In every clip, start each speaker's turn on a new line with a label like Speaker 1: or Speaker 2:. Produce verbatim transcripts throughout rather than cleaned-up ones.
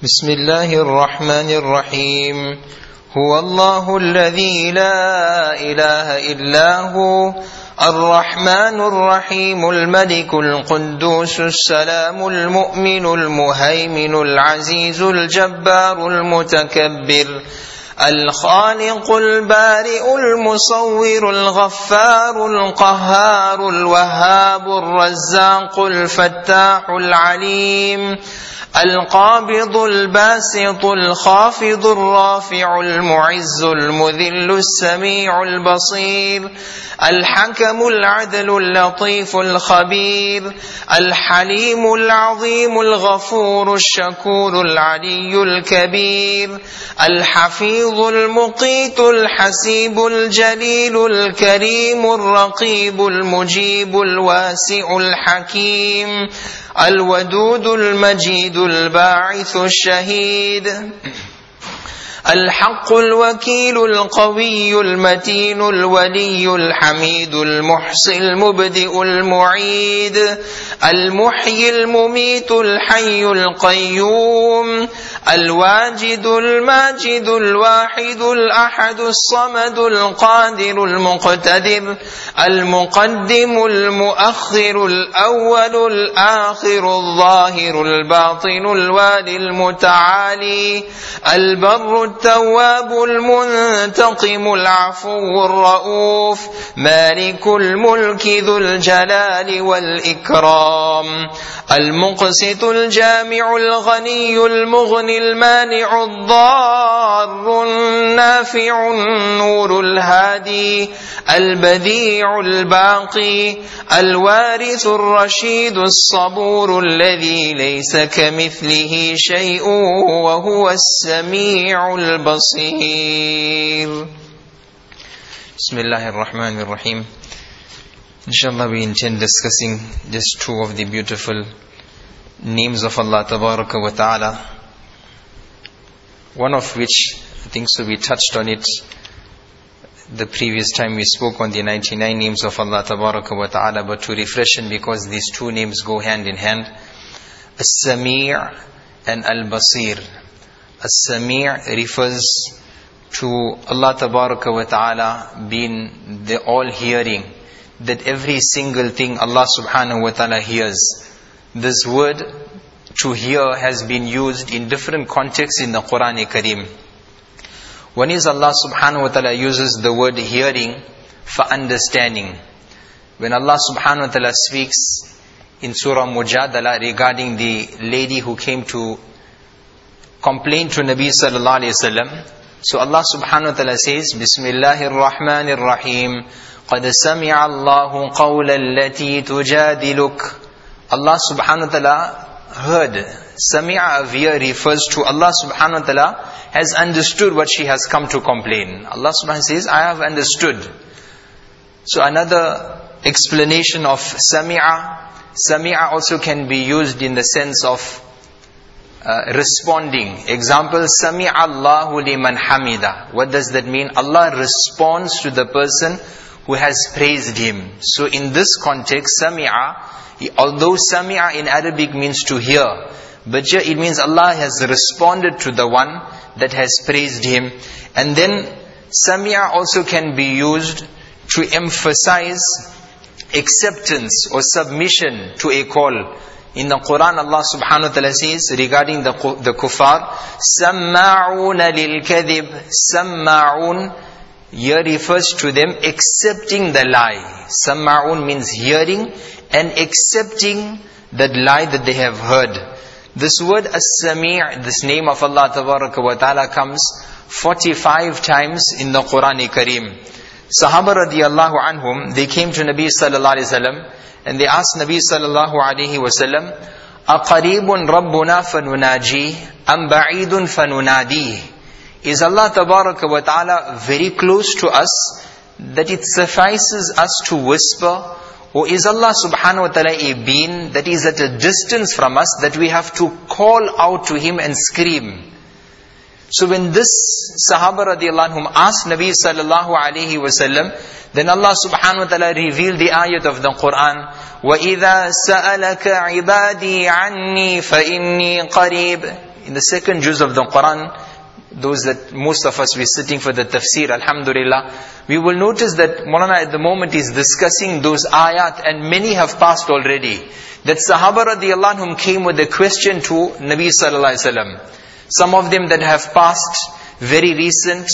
Speaker 1: بسم الله الرحمن الرحيم هو الله الذي لا إله إلا هو الرحمن الرحيم الملك القدوس السلام المؤمن المهيمن العزيز الجبار المتكبر الخالق البارئ المصور الغفار القهار الوهاب الرزاق الفتاح العليم القابض الباسط الخافض الرافع المعز المذل السميع البصير الحكم العدل اللطيف الخبير الحليم العظيم الغفور الشكور العلي الكبير الحفيظ المقيت الحسيب الجليل الكريم الرقيب المجيب الواسع الحكيم الودود المجيد الباعث الشهيد الحق الوكيل القوي المتين الولي الحميد المحصي المبدئ المعيد المحيي المميت الحي القيوم الواجد الماجد الواحد الأحد الصمد القادر المقتدر المقدم المؤخر الأول الآخر الظاهر الباطن الوالي المتعالي البر التواب المنتقم العفو الرؤوف مالك الملك ذو الجلال والإكرام المقسط الجامع الغني المغني المانع الضار النافع النور الهادي البديع الباقي الوارث الرشيد الصبور الذي ليس كمثله شيء وهو السميع البصير. Bismillahirrahmanirrahim. Inshallah, we intend discussing just two of the beautiful names of Allah Tabaraka wa Ta'ala, one of which I think so we touched on it the previous time we spoke on the ninety-nine names of Allah Tabaraka wa Ta'ala, but to refresh it because these two names go hand in hand, As-Sami' and Al-Basir. As-Sami' refers to Allah Tabaraka wa Ta'ala being the all-hearing, that every single thing Allah Subhanahu wa Ta'ala hears. This word to hear has been used in different contexts in the Quran Kareem. One is Allah Subhanahu wa Ta'ala uses the word hearing for understanding. When Allah Subhanahu wa Ta'ala speaks in Surah Mujadala regarding the lady who came to complain to Nabi Sallallahu Alaihi Wasallam, so Allah Subhanahu wa Ta'ala says, Bismillahir Rahmanir Rahim, قَدْ سَمِعَ اللَّهُ قَوْلَ الَّتِي تُجَادِلُكَ. Allah Subhanahu wa Ta'ala heard. Sami'a here refers to Allah Subhanahu wa Ta'ala has understood what she has come to complain. Allah Subhanahu wa Ta'ala says, I have understood. So another explanation of Sami'a, Sami'a also can be used in the sense of uh, responding. Example, Sami'a Allahu liman hamida. What does that mean? Allah responds to the person who has praised Him. So in this context, Sami'a, although Sami'a in Arabic means to hear, but here it means Allah has responded to the one that has praised Him. And then Sami'a also can be used to emphasize acceptance or submission to a call. In the Quran, Allah Subhanahu wa Ta'ala says regarding the, the kuffar, Samma'una lil kadhib. Samma'un here refers to them accepting the lie. Samma'un means hearing and accepting that lie that they have heard. This word As-Sami', this name of Allah Tabaraka wa Ta'ala, comes forty-five times in the Quran Kareem. Sahaba radiyallahu anhum, they came to Nabi sallallahu alayhi wasallam and they asked Nabi sallallahu alayhi wasallam, أَقَرِيبٌ رَبُّنَا فَنُنَاجِيهِ أَمْ بَعِيدٌ فَنُنَادِيهِ. Is Allah Tabaraka wa Ta'ala very close to us that it suffices us to whisper? Or is Allah Subhanahu wa Ta'ala a being that is at a distance from us that we have to call out to Him and scream? So when this Sahaba radiallahu anhum asked Nabi sallallahu alayhi wa sallam, then Allah Subhanahu wa Ta'ala revealed the ayat of the Quran, وَإِذَا سَأَلَكَ عِبَادِي عَنِّي فَإِنِّي قَرِيبٌ. in the second juz of the Quran, those that most of us were sitting for the tafsir, alhamdulillah, we will notice that Maulana at the moment is discussing those ayat, and many have passed already. That Sahaba radiallahu anhum came with a question to Nabi sallallahu alaihi wasallam. Some of them that have passed, very recent,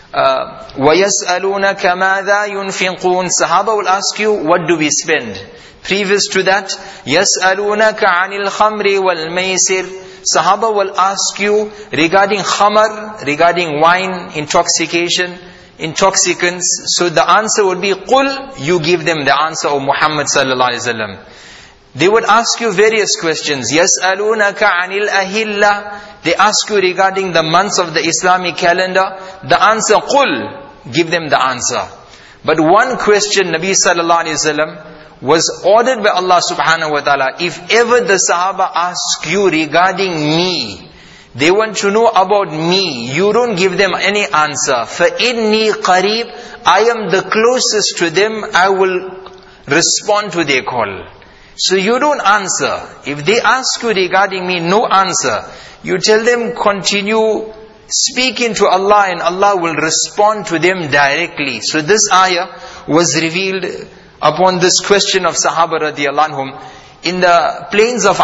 Speaker 1: uh, وَيَسْأَلُونَكَ مَاذَا يُنْفِقُونَ. Sahaba will ask you, what do we spend? Previous to that, يَسْأَلُونَكَ عَنِ الْخَمْرِ وَالْمَيْسِرِ. Sahaba will ask you regarding khamar, regarding wine, intoxication, intoxicants. So the answer would be, قُلْ. You give them the answer of Muhammad sallallahu alaihi wasallam. They would ask you various questions. يَسْأَلُونَكَ عَنِ الْأَهِلَّةِ. They ask you regarding the months of the Islamic calendar. The answer, قُلْ. Give them the answer. But one question, Nabi sallallahu alaihi wasallam was ordered by Allah subhanahu wa ta'ala. If ever the Sahaba ask you regarding me, they want to know about me, you don't give them any answer. فَإِنِّي قَرِيب. I am the closest to them. I will respond to their call. So you don't answer. If they ask you regarding me, no answer. You tell them, continue speaking to Allah, and Allah will respond to them directly. So this ayah was revealed upon this question of Sahaba radiallahu anhum. In the plains of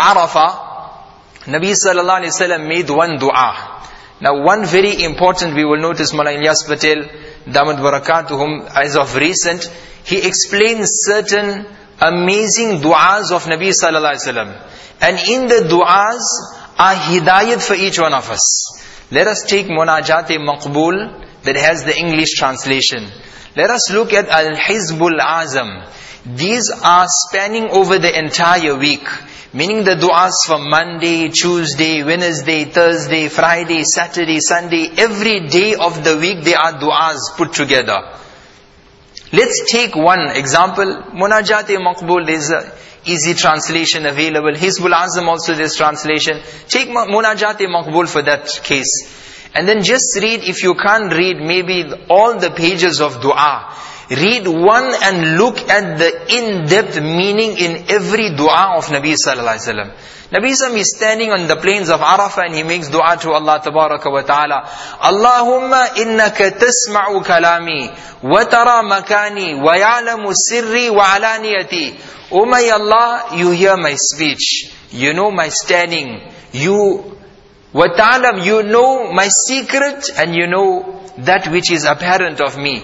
Speaker 1: Arafah, Nabi sallallahu alaihi wasallam made one dua. Now one very important, we will notice Maulana Ilyas Patel, Damat Barakatuhum, as of recent, he explains certain amazing du'as of Nabi sallallahu alaihi wasallam. And in the du'as are hidayat for each one of us. Let us take Munajat-e Maqbool, that has the English translation. Let us look at Al-Hizbul Azam. These are spanning over the entire week. Meaning the du'as for Monday, Tuesday, Wednesday, Thursday, Friday, Saturday, Sunday. Every day of the week there are du'as put together. Let's take one example. Munajat-e Maqbool, there's an easy translation available. Hizbul Azam also there's translation. Take Munajat-e Maqbool for that case. And then just read, if you can't read maybe all the pages of dua, read one and look at the in-depth meaning in every dua of Nabi sallallahu alaihi wasallam. Nabi sallam is standing on the plains of Arafah and he makes dua to Allah tabaraka wa ta'ala. Allahumma innaka tasma'u kalami wa tara makani wa ya'lamu sirri wa alaniyati. Oh my Allah, you hear my speech, you know my standing, you wa ta'lam, you know my secret and you know that which is apparent of me.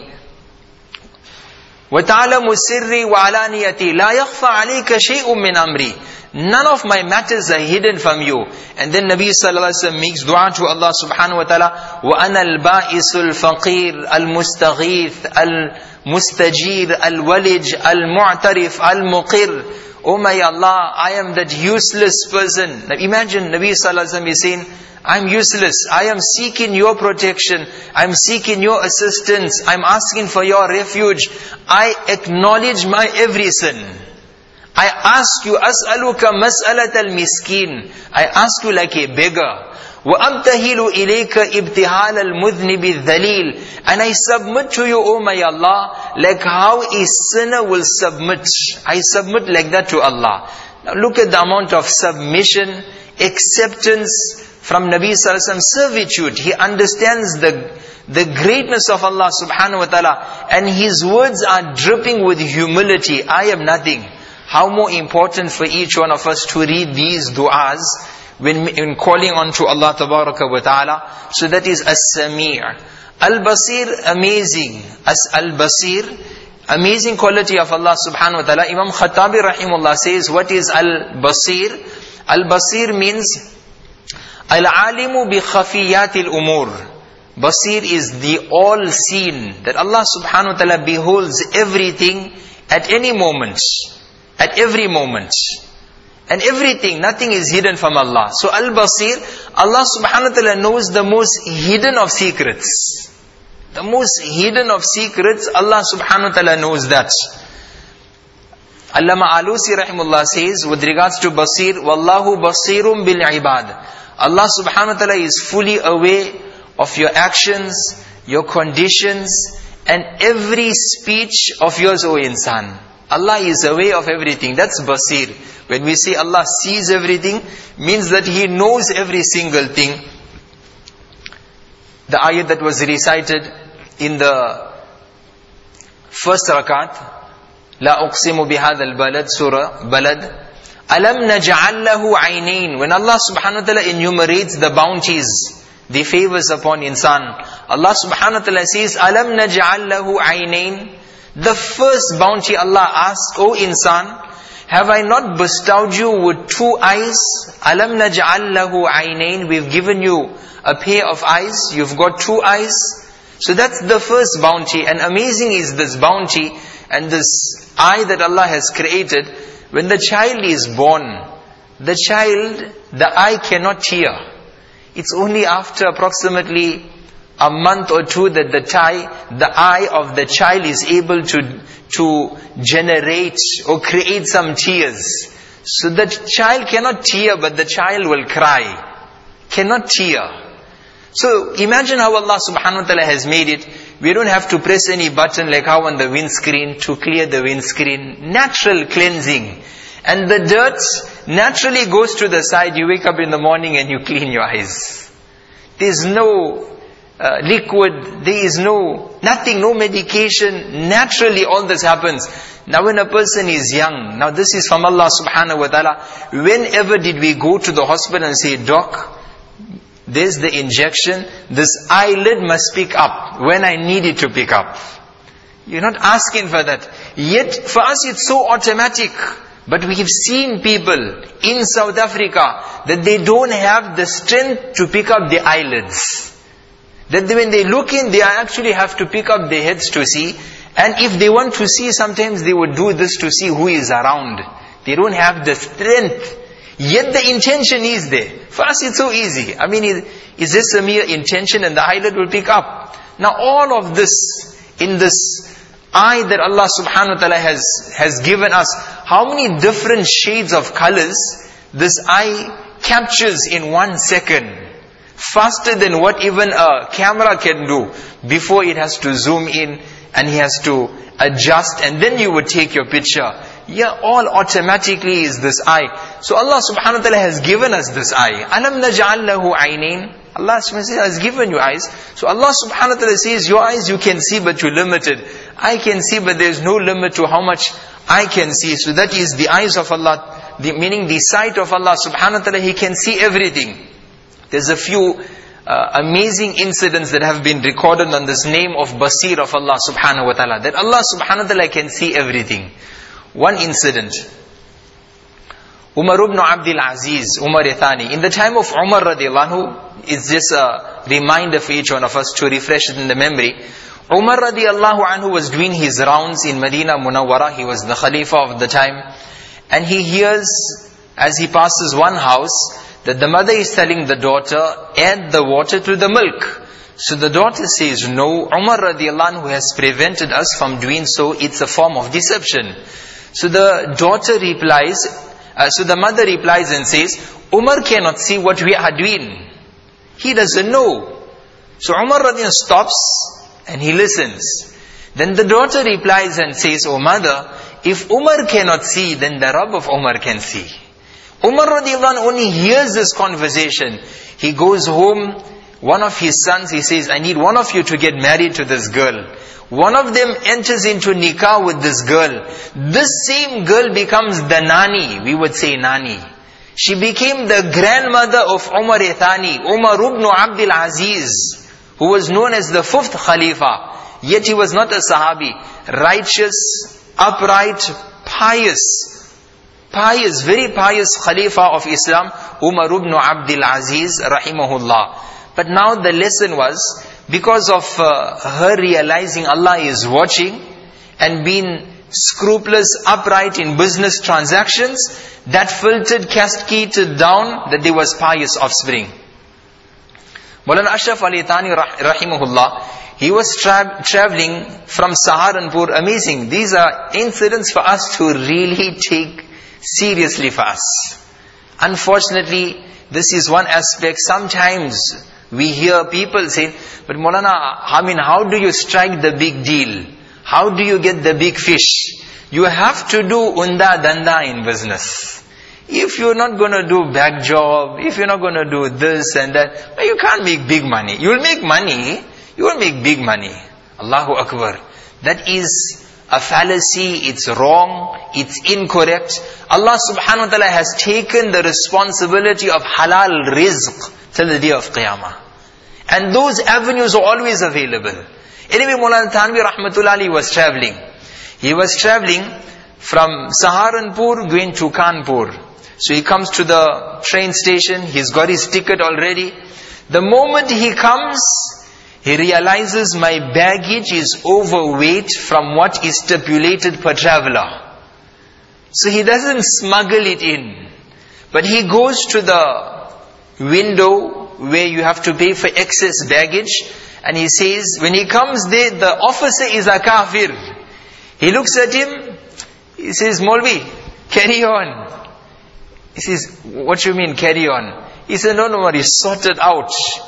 Speaker 1: Wa ta'lamu sirri wa alaniyati la yakhfa alayka shay'un min amri. None of my matters are hidden from you. And then Nabi sallallahu alaihi wasallam makes dua to Allah subhanahu wa ta'ala. Wa ana al-ba'isul faqir al-mustaghith al-mustajir al-walij al-mu'tarif al-muqir. Oh my Allah, I am that useless person. Now imagine Nabi sallallahu alaihi wasallam is saying, I'm useless. I am seeking your protection. I'm seeking your assistance. I'm asking for your refuge. I acknowledge my every sin. I ask you, as'aluka mas'alat al-miskin. I ask you like a beggar. وَأَبْتَهِلُ إِلَيْكَ إِبْتِهَالَ الْمُذْنِبِ الذَّلِيلِ. And I submit to you, O my Allah, like how a sinner will submit. I submit like that to Allah. Now look at the amount of submission, acceptance from Nabi sallallahu alaihi wasallam, servitude. He understands the, the greatness of Allah subhanahu wa ta'ala. And his words are dripping with humility. I am nothing. How more important for each one of us to read these du'as when in calling on to Allah tabaraka wa ta'ala. So that is As-Sami'. Al-Basir, amazing. As Al-Basir, amazing quality of Allah subhanahu wa ta'ala. Imam Khattabi rahimullah says, what is Al-Basir? Al-Basir means Al-Alimu bi khafiyatil umur. Basir is the all-seen, that Allah subhanahu wa ta'ala beholds everything at any moment. At every moment. And everything, nothing is hidden from Allah. So Al-Basir, Allah subhanahu wa ta'ala knows the most hidden of secrets. The most hidden of secrets, Allah subhanahu wa ta'ala knows that. Allama Alusi rahimullah says, with regards to Basir, Wallahu basirum bil ibad. Allah subhanahu wa ta'ala is fully aware of your actions, your conditions, and every speech of yours, O insan. Allah is aware of everything. That's basir. When we say Allah sees everything, means that He knows every single thing. The ayat that was recited in the first rakat, La uqsimu bihadha al-balad, surah Balad. Alam naj'al lahu aynayn. When Allah subhanahu wa ta'ala enumerates the bounties, the favors upon insan, Allah subhanahu wa ta'ala says, Alam naj'al lahu aynayn. The first bounty Allah asks, O insan, have I not bestowed you with two eyes? Alam naj'al lahu aynayn. We've given you a pair of eyes. You've got two eyes. So that's the first bounty. And amazing is this bounty and this eye that Allah has created. When the child is born, the child, the eye cannot tear. It's only after approximately a month or two that the tie, the eye of the child is able to, to generate or create some tears. So the child cannot tear, but the child will cry. Cannot tear. So imagine how Allah subhanahu wa ta'ala has made it. We don't have to press any button like how on the windscreen to clear the windscreen. Natural cleansing. And the dirt naturally goes to the side. You wake up in the morning and you clean your eyes. There's no uh, liquid. There is no, nothing, no medication. Naturally all this happens. Now when a person is young, now this is from Allah subhanahu wa ta'ala. Whenever did we go to the hospital and say, Doc, there's the injection, this eyelid must pick up when I need it to pick up. You're not asking for that. Yet for us it's so automatic. But we have seen people in South Africa that they don't have the strength to pick up the eyelids. That when they look in, they actually have to pick up their heads to see. And if they want to see, sometimes they would do this to see who is around. They don't have the strength. Yet the intention is there. For us it's so easy. I mean, is this a mere intention and the eyelid will pick up? Now all of this, in this eye that Allah subhanahu wa ta'ala has, has given us, how many different shades of colors this eye captures in one second. Faster than what even a camera can do. Before it has to zoom in and he has to adjust and then you would take your picture. Yeah, all automatically is this eye. So Allah subhanahu wa ta'ala has given us this eye. Alam naj'al lahu aynayn. Allah subhanahu wa ta'ala has given you eyes. So Allah subhanahu wa ta'ala says, your eyes you can see but you're limited. I can see but there's no limit to how much I can see. So that is the eyes of Allah, the, meaning the sight of Allah subhanahu wa ta'ala. He can see everything. There's a few uh, amazing incidents that have been recorded on this name of Basir of Allah subhanahu wa ta'ala. That Allah subhanahu wa ta'ala can see everything. One incident. Umar ibn Abdul Aziz, Umar Ithani. In the time of Umar radiallahu anhu, it's just a reminder for each one of us to refresh it in the memory. Umar radiallahu anhu was doing his rounds in Medina Munawwara. He was the Khalifa of the time. And he hears, as he passes one house, that the mother is telling the daughter, add the water to the milk. So the daughter says, no, Umar radiallahu anhu has prevented us from doing so. It's a form of deception. So the daughter replies, uh, so the mother replies and says, Umar cannot see what we are doing. He doesn't know. So Umar radiallahu anhu stops and he listens. Then the daughter replies and says, oh mother, if Umar cannot see, then the Rabb of Umar can see. Umar radiallahu anhu only hears this conversation. He goes home, one of his sons, he says, I need one of you to get married to this girl. One of them enters into nikah with this girl. This same girl becomes the nani, we would say nani. She became the grandmother of Umar Ithani, Umar ibn Abdul Aziz, who was known as the fifth Khalifa. Yet he was not a Sahabi. Righteous, upright, pious, pious, very pious Khalifa of Islam, Umar ibn Abdul Aziz, rahimahullah. But now the lesson was, because of uh, her realizing Allah is watching and being scrupulous, upright in business transactions, that filtered, cascaded down that there was pious offspring. Maulana Ashraf Ali Thani rahimahullah, he was tra- traveling from Saharanpur. Amazing. These are incidents for us to really take seriously for us. Unfortunately, this is one aspect. Sometimes we hear people say, but Maulana, I mean, how do you strike the big deal? How do you get the big fish? You have to do unda danda in business. If you're not going to do back job, if you're not going to do this and that, you can't make big money. You'll make money, you will make big money. Allahu Akbar. That is a fallacy, it's wrong, it's incorrect. Allah subhanahu wa ta'ala has taken the responsibility of halal rizq till the day of Qiyamah. And those avenues are always available. Anyway, Maulana Thanvi Rahmatullah Ali was traveling. He was traveling from Saharanpur going to Kanpur. So he comes to the train station, he's got his ticket already. The moment he comes, he realizes my baggage is overweight from what is stipulated per traveler. So he doesn't smuggle it in. But he goes to the window where you have to pay for excess baggage. And he says, when he comes there, the officer is a kafir. He looks at him, he says, Maulvi, carry on. He says, what do you mean carry on? He said, no, no worry, sort it out.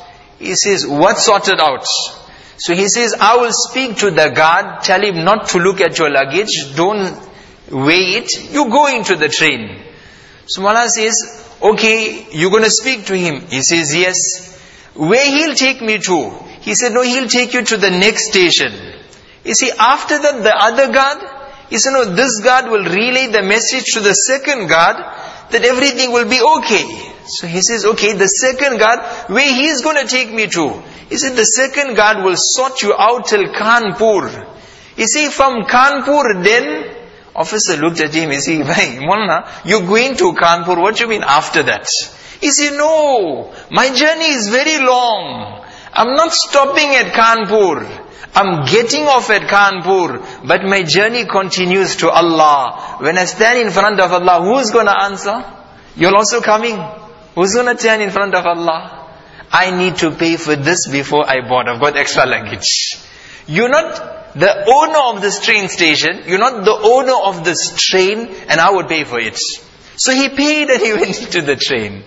Speaker 1: He says, what sorted out? So he says, I will speak to the guard, tell him not to look at your luggage, don't weigh it, you go into the train. So Mawlana says, okay, you're going to speak to him. He says, yes. Where he'll take me to? He said, no, he'll take you to the next station. You see, after that, the other guard, he said, no, this guard will relay the message to the second guard that everything will be okay. So he says, okay, the second guard, where he is going to take me to? He said, the second guard will sort you out till Kanpur. You see, from Kanpur then, officer looked at him, he said, Bhai, Maulana, you're going to Kanpur, what do you mean after that? He said, no, my journey is very long. I'm not stopping at Kanpur. I'm getting off at Kanpur, but my journey continues to Allah. When I stand in front of Allah, who's going to answer? You're also coming. Who's going to stand in front of Allah? I need to pay for this before I board. I've got extra luggage. You're not the owner of this train station. You're not the owner of this train, and I would pay for it. So he paid and he went into the train.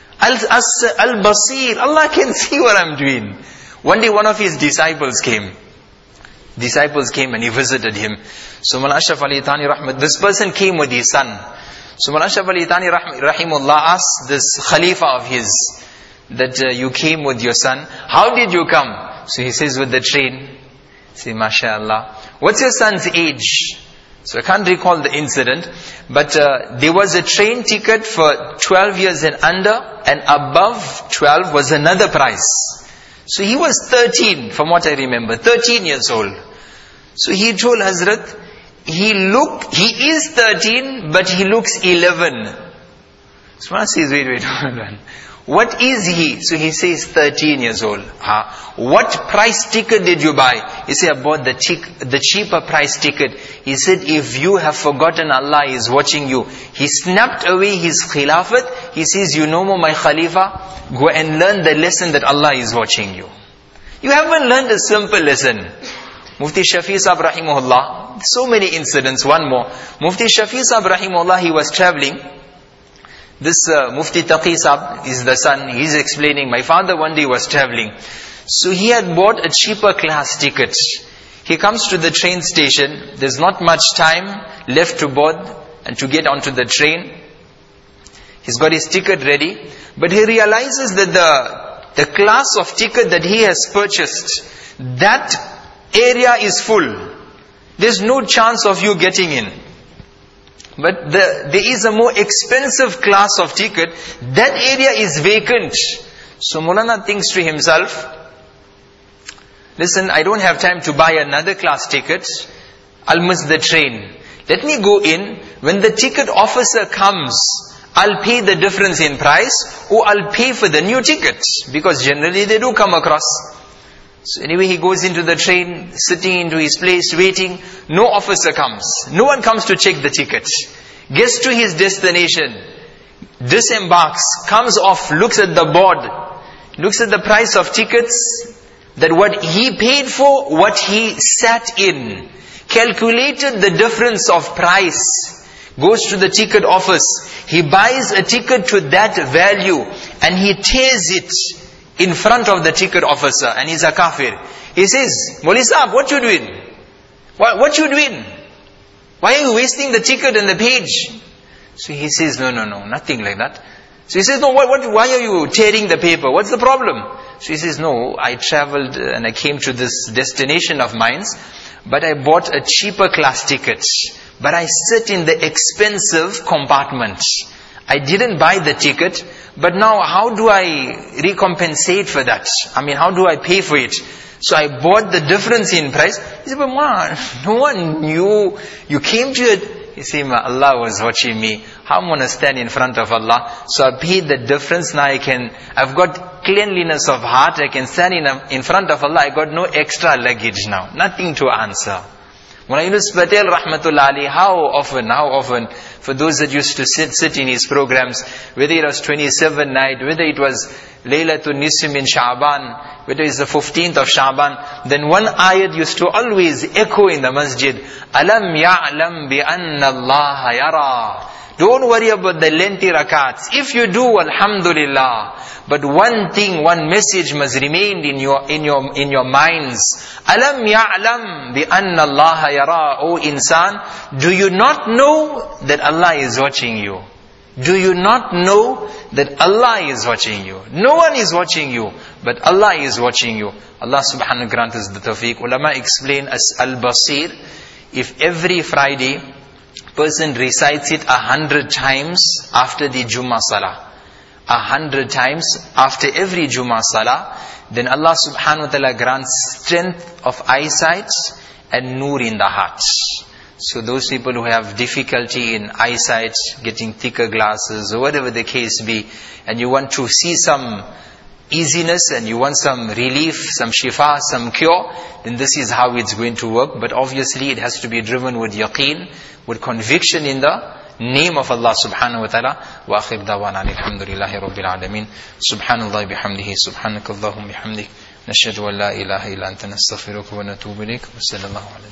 Speaker 1: Al-Basir, Allah can see what I'm doing. One day one of his disciples came. Disciples came and he visited him. So Mawlana Ashraf Ali Thani Rahmat, this person came with his son. So Mawlana Ashraf Ali Thani Rahimullah asked this Khalifa of his, that uh, you came with your son. How did you come? So he says, with the train. Say, MashaAllah. What's your son's age? So I can't recall the incident, but uh, there was a train ticket for twelve years and under, and above twelve was another price. So he was thirteen, from what I remember, thirteen years old. So he told Hazrat, he look, he is thirteen, but he looks eleven. So I says, wait, wait, hold on. What is he? So he says thirteen years old. Huh? What price ticket did you buy? He said, I bought the, tic- the cheaper price ticket. He said, if you have forgotten Allah is watching you. He snapped away his khilafat. He says, you no more my Khalifa. Go and learn the lesson that Allah is watching you. You haven't learned a simple lesson. Mufti Shafi Sahib Rahimahullah. So many incidents. One more. Mufti Shafi Sahib Rahimahullah, he was traveling. This uh, Mufti Taqi Sahib is the son. He's explaining, my father one day was traveling. So he had bought a cheaper class ticket. He comes to the train station. There's not much time left to board and to get onto the train. He's got his ticket ready. But he realizes that the, the class of ticket that he has purchased, that area is full. There's no chance of you getting in. But the, there is a more expensive class of ticket. That area is vacant. So Maulana thinks to himself, listen, I don't have time to buy another class ticket. I'll miss the train. Let me go in. When the ticket officer comes, I'll pay the difference in price, or I'll pay for the new ticket. Because generally they do come across. So anyway, he goes into the train, sitting into his place, waiting. No officer comes. No one comes to check the ticket. Gets to his destination, disembarks, comes off, looks at the board, looks at the price of tickets, that what he paid for, what he sat in, calculated the difference of price, goes to the ticket office, he buys a ticket to that value, and he tears it in front of the ticket officer, and he's a kafir. He says, Maulvi Sahib, what you doing? What, what you doing? Why are you wasting the ticket and the page? So he says, no, no, no, nothing like that. So he says, no, what, what, why are you tearing the paper? What's the problem? So he says, no, I traveled and I came to this destination of mine, but I bought a cheaper class ticket. But I sit in the expensive compartment. I didn't buy the ticket, but now how do I recompensate for that? I mean, how do I pay for it? So I bought the difference in price. He said, but man, no one knew. You came to it. He said, Allah was watching me. How I'm going to stand in front of Allah? So I paid the difference. Now I can, I've got cleanliness of heart. I can stand in, in front of Allah. I got no extra luggage now. Nothing to answer. Mullah Yunus Patel, Rahmatullah Ali, how often, how often, for those that used to sit, sit in his programs, whether it was twenty-seven night, whether it was Laylatul Nisf in Sha'ban, whether it's the fifteenth of Sha'ban, then one ayat used to always echo in the masjid, Alam ya'lam bi anna Allah yara. Don't worry about the lengthy rakats. If you do, alhamdulillah. But one thing, one message must remain in your in your in your minds. Alam ya'lam bi anna Allah yara. O insan, do you not know that Allah is watching you? Do you not know that Allah is watching you? No one is watching you, but Allah is watching you. Allah subhanahu wa ta'ala grant us the tawfiq. Ulama explain as al-basir. If every Friday person recites it a hundred times after the Jummah Salah, a hundred times after every Jummah Salah, then Allah subhanahu wa ta'ala grants strength of eyesight and nur in the heart. So those people who have difficulty in eyesight, getting thicker glasses or whatever the case be, and you want to see some easiness and you want some relief, some shifa, some cure, then this is how it's going to work. But obviously it has to be driven with yaqeen, with conviction in the name of Allah subhanahu wa ta'ala. Wa akhir dawana alhamdulillahi rabbil alameen. Subhanallah bihamdihi, subhanakallahum bihamdik. Nashhadu an la ilaha illa anta nastaghfiruka wa natubu ilayk. Wa sallallahu alayhi.